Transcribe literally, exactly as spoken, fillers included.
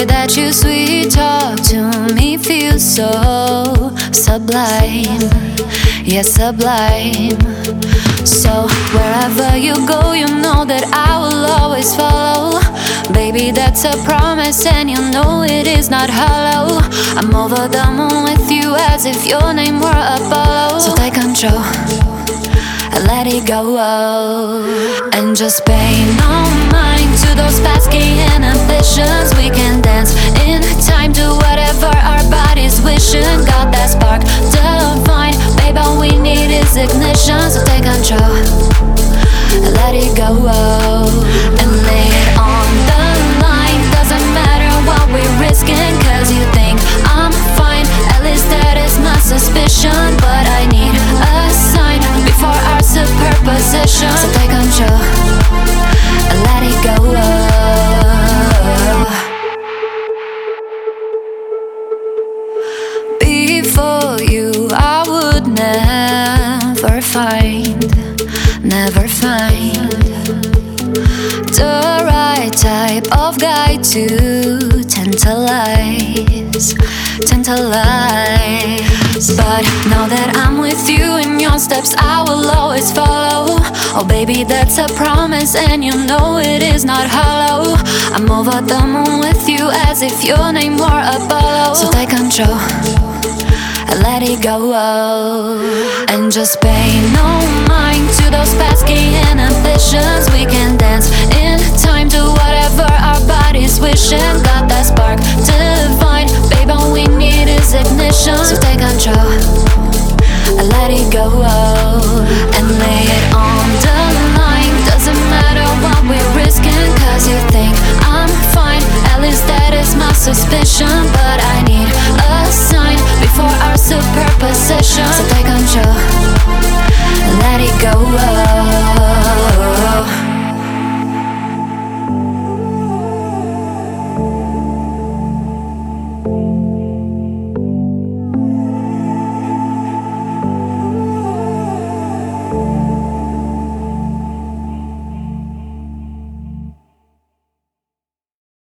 way that you sweet talk to me feels so sublime, yeah, sublime. So wherever you go, you know that I will always follow. Baby, that's a promise, and you know it is not hollow. I'm over the moon with you as if your name were Apollo. So take control and let it go, and just pay no mind to those pesky inhibitions. We can dance in time to whatever our bodies wishing. Got that spark divine, babe, all we need is ignition. So take control and let it go, and lay it on the line. Doesn't matter what we're risking, cause you think I'm fine. At least that is my suspicion, but I need a sign before our superposition. So take control and let it go. Before you I would never find, never find the right type of guy to tantalize, tantalize. But now that I'm with you, in your steps I will always follow. Oh baby, that's a promise, and you know it is not hollow. I'm over the moon with you as if your name were Apollo. So take control and let it go, and just pay no mind to those pesky inhibitions. We can dance in time to whatever our bodies wishing. Got that spark divine, babe, all we need is ignition. So take control and let it go, and lay it on the line. Doesn't matter what we're risking, cause you think I'm fine. At least that is my suspicion, but